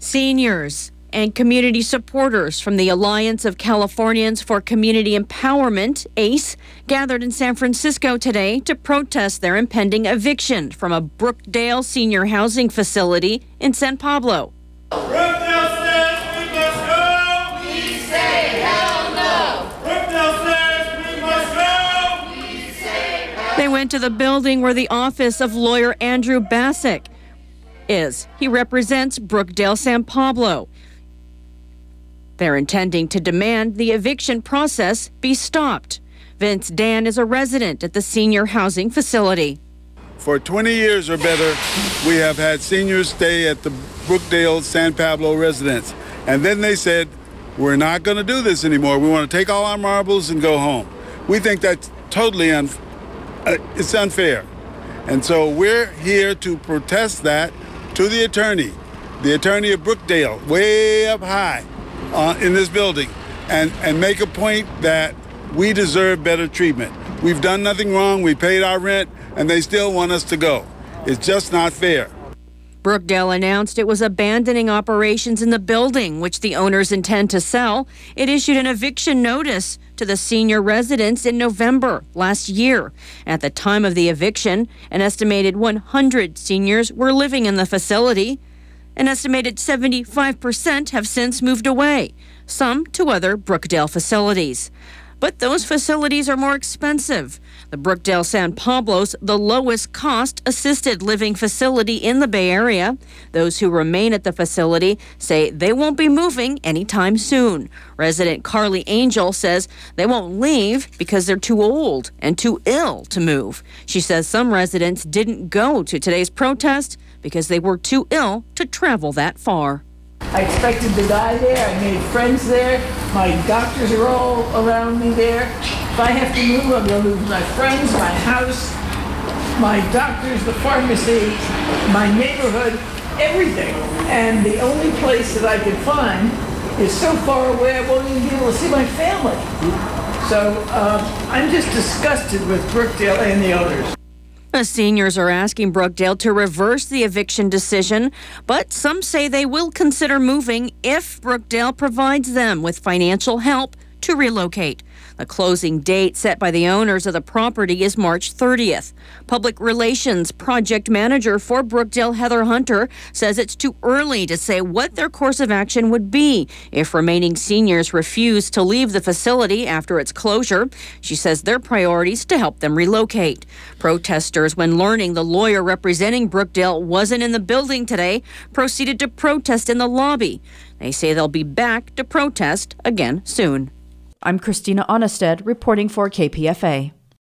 Seniors and community supporters from the Alliance of Californians for Community Empowerment, ACE, gathered in San Francisco today to protest their impending eviction from a Brookdale senior housing facility in San Pablo. Brookdale says we must go. We say hell no. Brookdale says we must go. We say hell no. They went to the building where the office of lawyer Andrew Bassick is. He represents Brookdale San Pablo. They're intending to demand the eviction process be stopped. Vince Dan is a resident at the senior housing facility. For 20 years or better, we have had seniors stay at the Brookdale San Pablo residence. And then they said, we're not going to do this anymore. We want to take all our marbles and go home. We think that's totally it's unfair. And so we're here to protest that to the attorney of Brookdale, way up high in this building, and make a point that we deserve better treatment. We've done nothing wrong. We paid our rent, and they still want us to go. It's just not fair. Brookdale announced it was abandoning operations in the building, which the owners intend to sell. It issued an eviction notice to the senior residents in November last year. At the time of the eviction, an estimated 100 seniors were living in the facility. An estimated 75% have since moved away, some to other Brookdale facilities. But those facilities are more expensive. The Brookdale San Pablo's the lowest cost assisted living facility in the Bay Area. Those who remain at the facility say they won't be moving anytime soon. Resident Carly Angel says they won't leave because they're too old and too ill to move. She says some residents didn't go to today's protest because they were too ill to travel that far. I expected to die there. I made friends there. My doctors are all around me there. If I have to move, I'm going to lose my friends, my house, my doctors, the pharmacy, my neighborhood, everything. And the only place that I could find is so far away I won't even be able to see my family. So I'm just disgusted with Brookdale and the owners. The seniors are asking Brookdale to reverse the eviction decision, but some say they will consider moving if Brookdale provides them with financial help to relocate. The closing date set by the owners of the property is March 30th. Public Relations Project Manager for Brookdale, Heather Hunter, says it's too early to say what their course of action would be if remaining seniors refuse to leave the facility after its closure. She says their priority is to help them relocate. Protesters, when learning the lawyer representing Brookdale wasn't in the building today, proceeded to protest in the lobby. They say they'll be back to protest again soon. I'm Christina Onnested reporting for KPFA.